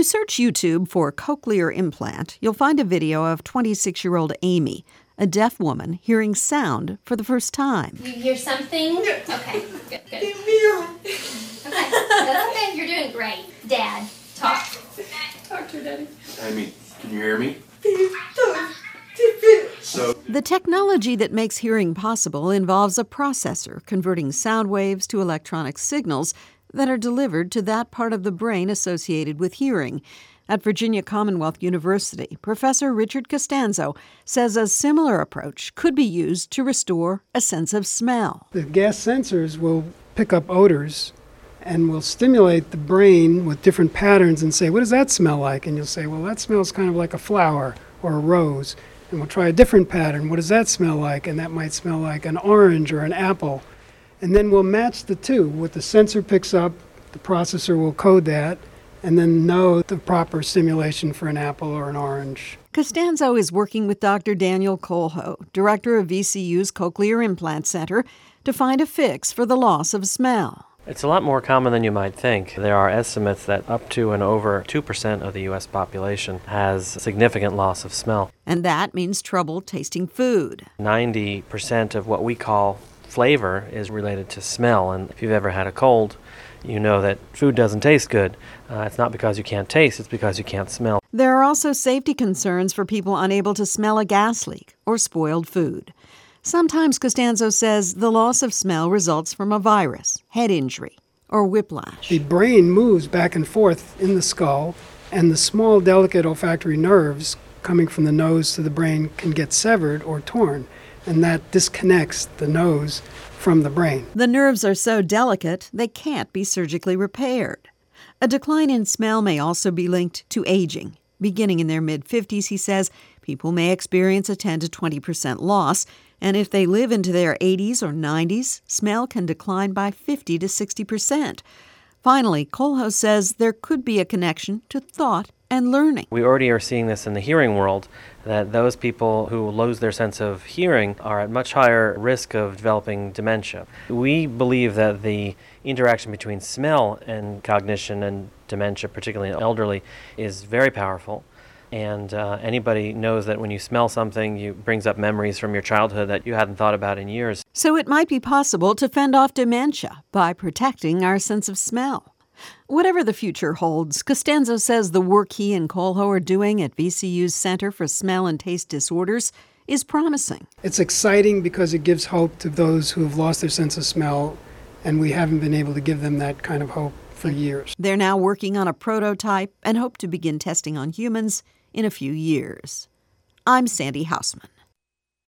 you search YouTube for cochlear implant, you'll find a video of 26-year-old Amy, a deaf woman hearing sound for the first time. You hear something? Okay, good. Okay, that's okay. You're doing great. Dad, talk. Talk to her, Daddy. Amy, can you hear me? The technology that makes hearing possible involves a processor converting sound waves to electronic signals that are delivered to that part of the brain associated with hearing. At Virginia Commonwealth University, Professor Richard Costanzo says a similar approach could be used to restore a sense of smell. The gas sensors will pick up odors and will stimulate the brain with different patterns and say, what does that smell like? And you'll say, well, that smells kind of like a flower or a rose. And we'll try a different pattern. What does that smell like? And that might smell like an orange or an apple. And then we'll match the two. What the sensor picks up, the processor will code that and then know the proper stimulation for an apple or an orange. Costanzo is working with Dr. Daniel Colho, director of VCU's Cochlear Implant Center, to find a fix for the loss of smell. It's a lot more common than you might think. There are estimates that up to and over 2% of the U.S. population has significant loss of smell. And that means trouble tasting food. 90% of what we call flavor is related to smell. And if you've ever had a cold, you know that food doesn't taste good. It's not because you can't taste, it's because you can't smell. There are also safety concerns for people unable to smell a gas leak or spoiled food. Sometimes, Costanzo says, the loss of smell results from a virus, head injury, or whiplash. The brain moves back and forth in the skull, and the small, delicate olfactory nerves coming from the nose to the brain can get severed or torn, and that disconnects the nose from the brain. The nerves are so delicate they can't be surgically repaired. A decline in smell may also be linked to aging. Beginning in their mid-50s, he says, people may experience a 10 to 20% loss, and if they live into their 80s or 90s, smell can decline by 50 to 60%. Finally, Colho says there could be a connection to thought and learning. We already are seeing this in the hearing world, that those people who lose their sense of hearing are at much higher risk of developing dementia. We believe that the interaction between smell and cognition and dementia, particularly in elderly, is very powerful. And anybody knows that when you smell something, it brings up memories from your childhood that you hadn't thought about in years. So it might be possible to fend off dementia by protecting our sense of smell. Whatever the future holds, Costanzo says the work he and Colho are doing at VCU's Center for Smell and Taste Disorders is promising. It's exciting because it gives hope to those who have lost their sense of smell, and we haven't been able to give them that kind of hope for years. They're now working on a prototype and hope to begin testing on humans in a few years. I'm Sandy Hausman.